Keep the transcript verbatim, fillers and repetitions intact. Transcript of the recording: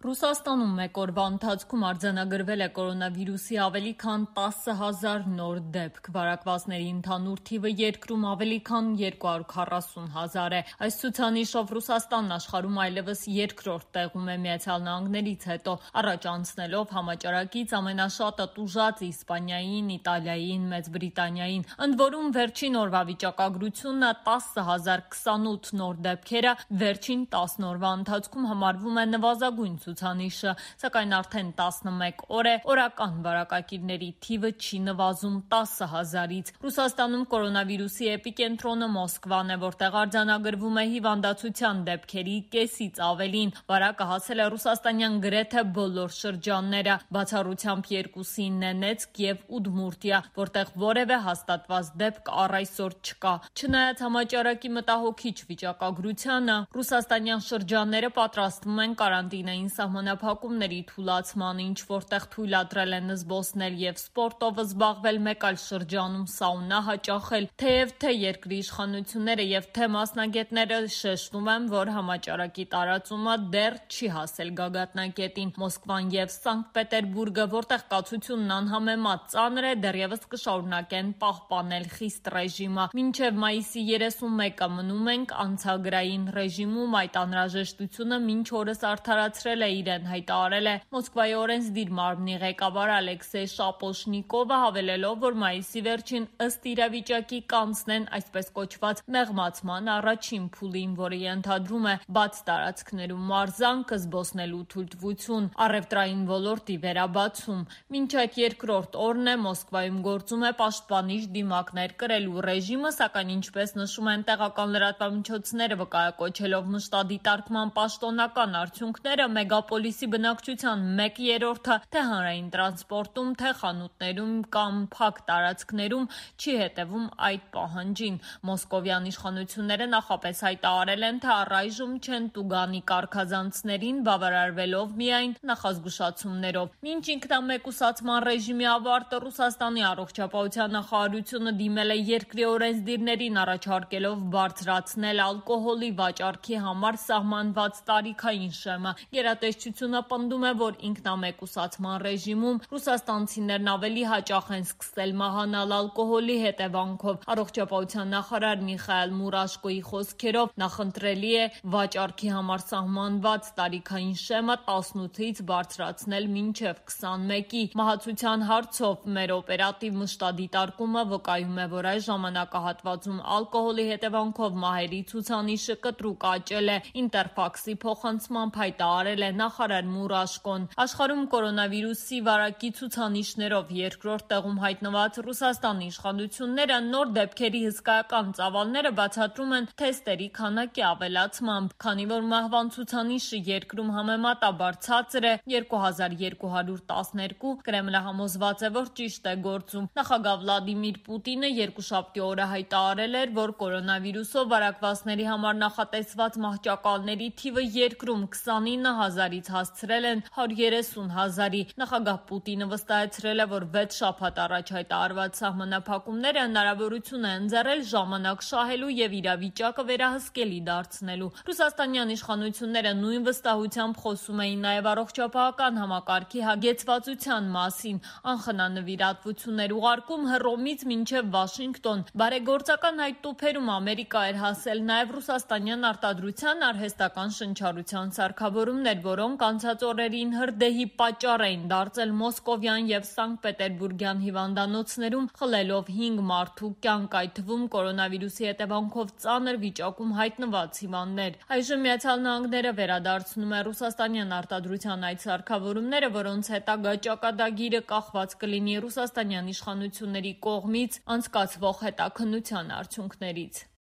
Ռուսաստանում մեկ օրվա ընթացքում արձանագրվել է կորոնավիրուսի ավելի քան տասը հազար նոր դեպք, վարակվածների ընդհանուր թիվը երկրում ավելի քան երկու հարյուր քառասուն հազար է։ Այս ցուցանիշով Ռուսաստանն աշխարհում այլևս երկրորդ տեղում է Միացյալ Նահանգներից հետո, առաջ անցնելով համաճարակից ամենաշատը տուժած Իսպանիային, Իտալիային, Մեծ Բրիտանիային։ Ընդ որում վերջին օրվա վիճակագրությունը տասը հազար քսանութ նոր դեպքերը վերջին տասն օրվա ընթացքում համարվում է նվազագույն ցուցանիշը, սակայն արդեն տասնմեկ օր է օրական վարակակիրների թիվը չի նվազում տասը հազարից։ Ռուսաստանում կորոնավիրուսի էպիկենտրոնը Մոսկվան է, որտեղ արձանագրվում է հիվանդացության դեպքերի կեսից ավելին։ Վարակը հասել է ռուսաստանյան գրեթե բոլոր շրջանները, բացառությամբ երկուսի՝ Նենեցկ և Ուդմուրտիա, որտեղ որևէ հաստատված դեպք առ այսօր չկա։ Չնայած համաճարակի մտահոգիչ վիճակագրությանը, ռուսաստանյան շրջանները պատրաստվում են կարանտինային սահմանափակումների թուլացման, ինչ որտեղ թույլատրել են զբոսնել և սպորտով զբաղվել, մեկ այլ շրջանում սաունա հաճախել, թեև թե երկրի իշխանությունները և թե մասնագետները շեշտում են, որ համաճարակի տարածումը դեռ չի հասել գագաթնակետին։ Մոսկվան և Սանկտ Պետերբուրգը, որտեղ կացությունն անհամեմատ ծանր է, դեռևս կշարունակեն պահպանել խիստ ռեժիմը։ Մինչև մայիսի երեսունմեկը մնում ենք անցագրային ռեժիմում, այդ անհրաժեշտությունը մինչ օրս արդարացրել է իրեն, հայտարարել է Մոսկվայի օրենսդիր մարմնի ղեկավար Ալեքսեյ Շապոշնիկովը, հավելելով, որ մայիսի վերջին ըստ իրավիճակի կանցնեն այսպես կոչված մեղմացման առաջին փուլին, որը ենթադրում է բաց տարածքներում մարզանք, զբոսնելու թույլտվություն, առևտրային ոլորտի վերաբացում։ Մինչ այդ երկրորդ օրն է Մոսկվայում գործում է պաշտպանիչ դիմակներ կրելու ռեժիմը, սակայն ինչպես նշում են տեղական լրատվամիջոցները, վկայակոչելով մշտադիտարկման պաշտոնական արդյունքները, մեգապոլիսի բնակչության մեկ երրորդը թե հանրային տրանսպորտում, թե խանութներում կամ փակ տարածքներում չի հետևում այդ պահանջին։ Մոսկովյան իշխանությունները նախապես հայտարարել են, թե առայժմ չեն տուգանի կարգազանցներին, բավարարվելով միայն նախազգուշացումներով։ Մինչ ինքնամեկուսացման ռեժիմի ավարտը, Ռուսաստանի առողջապահության նախարարությունը դիմել է երկրի օրենսդիրներին, առաջարկելով բարձրացնել ալկոհոլի վաճառքի համար սահմանված տարիքային շեմը։ Գերատեսչությունը պնդում է, որ ինքնամեկուսացման ռեժիմում ռուսաստանցիներն ավելի հաճախ են սկսել մահանալ ալկոհոլի հետևանքով։ Առողջապահության նախարար Միխայել Մուրաշկոյի խոսքերով, նախընտրելի է վաճառքի համար սահմանված տարիքային շեմը տասնութից բարձրացնել մինչև քսանմեկի։ Մահացության հարցով մեր օպերատիվ մշտադիտարկումը վկայում է, որ այս ժամանակահատվածում ալկոհոլի հետևանքով մահերի ցուցանիշը կտրուկ աճել է։ Ինտերֆաքսի փոխանցմամբ հայտարարել է նախարար Մուրաշկոն։ Աշխարհում կորոնավիրուսի վարակի ցուցանիշներով երկրորդ տեղում հայտնված Ռուսաստանի իշխանությունները նոր դեպքերի հսկայական ծավալները բացատրում են թեստերի քանակի ավելացմամբ, քանի որ մահվան ցուցանիշը երկրում համեմատաբար ցածր է՝ երկու հազար երկու հարյուր տասներկու, Կրեմլը համոզված է, որ ճիշտ է գործում։ Նախագահ Վլադիմիր Պուտինը երկուշաբթի օրը հայտարարել էր, որ կորոնավիրուսով վարակվածների համար նախատեսված մահճակալների թիվը երկրում քսանինը հազարից հասցրել են հարյուր երեսուն հազարի։ Նախագահ Պուտինը վստահեցրել է, որ վեց շաբաթ առաջ հայտարարված սահմանափակումները հնարավորություն է ընձեռել ժամանակ շահելու և իրավիճակը վերահսկելի դարձնելու։ Ռուսաստանյան իշխանությունները նույն վստահությամբ խոսում էին նաև առողջապահական համակարգի հագեցվածության մասին, անխնանվիրատվություններ ուղարկում Հռոմից մինչև Վաշինգտոն։ Բարեգործական այդ տուփերում Ամերիկա էր հասել նաև ռուսաստանյան արտադրության արհեստական շնչառության սարքավորումներ, որոնք անցած օրերին հրդեհի պատճառ էին դարձել մոսկովյան և Սանկտ Պետերբուրգյան հիվանդանոցներում, խլելով հինգ մարդու կյանք, այդ թվում կորոնավիրուսի հետևանքով ծանր վիճակում հայտնված հիվանդներ։ Այժմ Միացյալ Նահանգները վերադարձնում է ռուսաստանյան արտադրության այդ սարքավորումները, որոնց հետագա ճակատագիրը կախված կլինի ռուսաստանյան իշխանությունների կողմից անցկացվող հետաքննության արդյունքներից։